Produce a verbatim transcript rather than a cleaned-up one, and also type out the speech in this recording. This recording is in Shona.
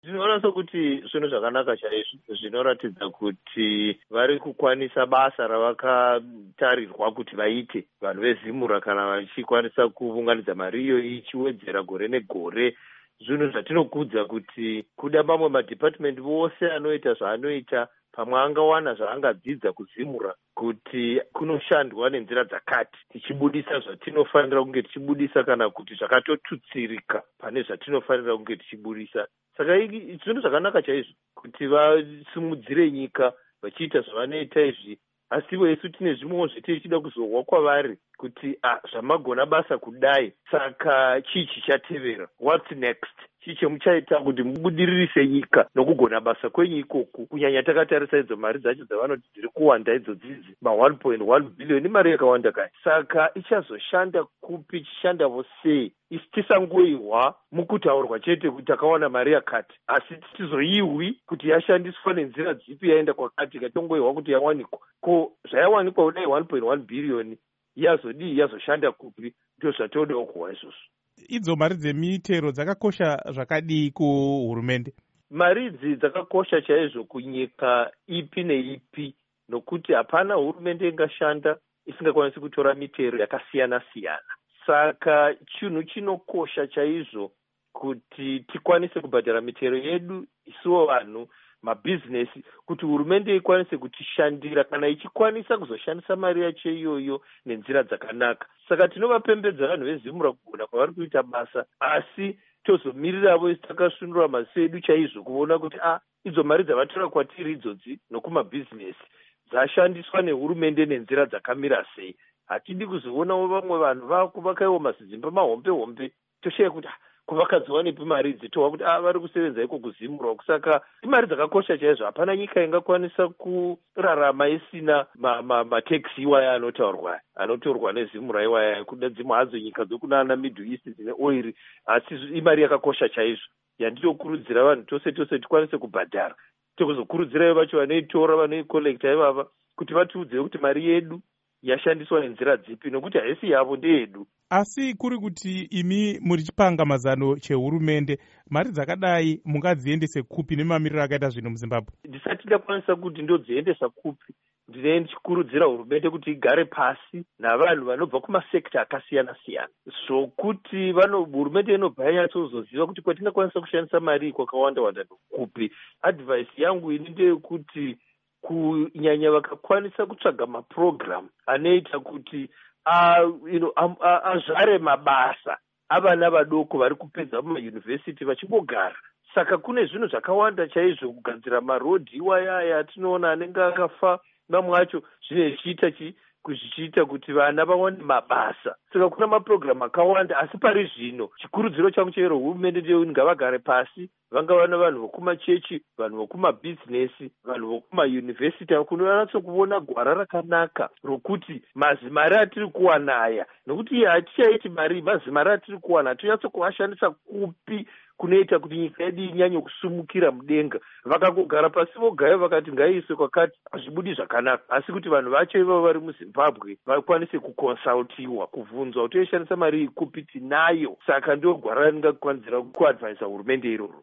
Ndinoona sokuti zvinhu zvakanaka chaizvo zvinoratidza kuti vari kukwanisa basa ravakatarirwa kuti vaite vanhu vezimura kana vachikwanisa kuunganidza mari iyoyi ichiwedzera gore negore. Zvinhu zvatinokudza kuti kuda mamwe madhipatimendi vose anoita zvaanoita pamwe angawana zvaangadzidza kuzimura kuti kunoshandwa nenzira dzakati tichibudisa zvatinofanira kunge tichibudisa kana kuti zvakatotutsirika pane zvatinofanira kunge tichibudisa. Saka zvinhu zvakanaka chaizvo kuti vasimudzire nyika vachiita zvavanoita izvi, asi ivo isu tine zvimwewo zvetichida kuzohwa kwavari kuti ah, zvamagona basa kudai, saka chii chichatevera, what's next, chii chemuchaita kuti mubudiririse nyika nokugona basa kwenyu ikoku, kunyanya takatarisa idzo mari dzacho dzavanoti dziri kuwanda idzodzidzi ma one point one billion imari yakawanda kai. Saka ichazoshanda kupi, ichishandavo sei? Isi tisangoihwa mukutaurwa chete kuti takawana mari yakati, asi tizoihwi kuti yashandiswa nenzira dzipi, yaenda kwakati, katongoihwa kuti yawanikwa. Ko zvayawanikwa kudai one point one billion yazodii, yazoshanda kupi? Ndizvo zvatinodawo kuhwa izvozvo. Idzo mari dzemitero dzakakosha zvakadii kuhurumende? Mari idzi dzakakosha chaizvo kunyika ipi neipi, nokuti hapana hurumende ingashanda isingakwanisi kutora mitero yakasiyana siyana. Saka chinhu chinokosha chaizvo kuti tikwanise kubhadhara mitero yedu isuwo vanhu, mabhizinesi, kuti hurumende ikwanise kutishandira kana ichikwanisa kuzoshandisa mari yacho iyoyo nenzira dzakanaka. Saka tinovapembedza vanhu vezimura kugona kwavari kuita basa, asi tozomiriravo takasvinura maziso edu chaizvo kuona kuti ah, idzo mari dzavatora kwatiri idzodzi nokumabhizinesi dzashandiswa nehurumende nenzira dzakamira sei. Hatidi kuzoonawo vamwe vanhu vakuvakaiwo mazimba mahombe hombe toshaya kuti ah, kuvakadziwanepi mari idzi, tohwa kuti ah, vari kusevenza iko kuzimura. Saka imari dzakakosha chaizvo, hapana nyika ingakwanisa kurarama isina matekisi ma, iwaya anotaurwa anotorwa nezimura iwaya. Kuda dzimwe hadzo nyika dzokunana Middle East dzine oiri, asi imari yakakosha chaizvo yandinokurudzira vanhu tose tose tikwanise kubhadhara. Tokuzokurudzirayo vacho vanoitora vanoikolekta ivava kuti vatiudzewo kuti mari yedu yashandiswa nenzira dzipi, nokuti haisi yavo ndeyedu. Asi kuri kuti imi muri chipanga mazano chehurumende, mari dzakadai mungadziendese kupi nemamiriro akaita zvinhu muZimbabwe? Ndisati ndakwanisa kuti ndodziendesa kupi, ndine ndichikurudzira hurumende kuti igare pasi navanhu vanobva kumasekta akasiyana siyana, zvokuti vano hurumende inobva yanyatsozoziva kuti kwatingakwanisa kushandisa mari kwakawanda wanda kupi. Advice yangu ini ndeyekuti kunyanya vakakwanisa kutsvaga maprogram anoita kuti uh, you know, um, uh, azvare mabasa avana vadoko vari kupedza mumayunivhesiti vachimbogara. Saka kune zvinhu zvakawanda chaizvo, kugadzira marodhi iwayaya atinoona anenge akafa, mamwe acho zvine zvichiita chi kuzvichiita kuti vana vawane mabasa. Saka kuna maprogramu akawanda, asi pari zvino chikurudziro changu chero hurumende ndeye ngavagare pasi, vangavana vanhu vokumachechi, vanhu vokumabhizinesi, vanhu vokumayunivhesiti, kunonatso kuona gwara rakanaka rokuti mazimari atiri kuwana aya, nokuti hatichaiti mari, mazimari atiri kuwana hatonyatso kuashandisa kupi kunoita kuti nyika yedu inyanye kusumukira mudenga. Vakangogara pasi vogayo vakati ngaiiswe kwakati, hazvibudi zvakanaka. Asi kuti vanhu vacho ivavo vari muZimbabwe vakwanise kukonsaltiwa, kubvunzwa kuti toishandisa mari kupi, tinayo. Saka ndio gwara ringakwanisa kuadvaisa hurumende iroro.